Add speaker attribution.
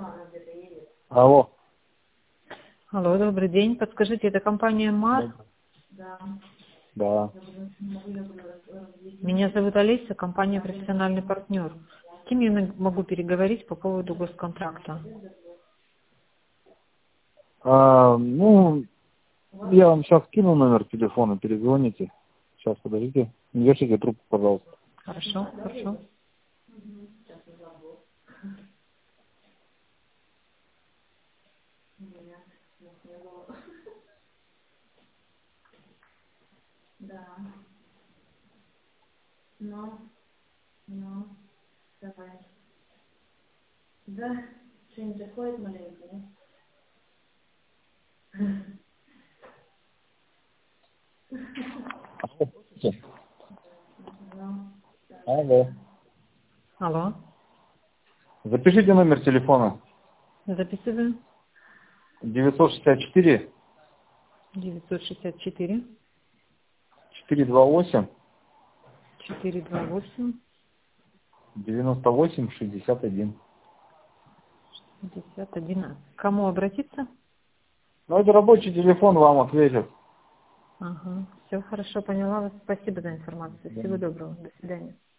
Speaker 1: Алло.
Speaker 2: Алло, добрый день. Подскажите, это компания МАР?
Speaker 1: Да.
Speaker 2: Меня зовут Олеся, компания «Профессиональный партнер». С кем я могу переговорить по поводу госконтракта?
Speaker 1: Ну, я вам сейчас кину номер телефона, перезвоните. Сейчас, подождите. Не вешайте трубку, пожалуйста.
Speaker 2: Хорошо, хорошо.
Speaker 1: Алло.
Speaker 2: Алло,
Speaker 1: Запишите номер телефона.
Speaker 2: записываю.
Speaker 1: 964
Speaker 2: 964
Speaker 1: 428
Speaker 2: 428
Speaker 1: 98 61.
Speaker 2: 51. К кому обратиться?
Speaker 1: Ну, это рабочий телефон, вам ответят.
Speaker 2: Ага, все хорошо, поняла вас. Спасибо за информацию.
Speaker 1: Да.
Speaker 2: Всего доброго. До свидания.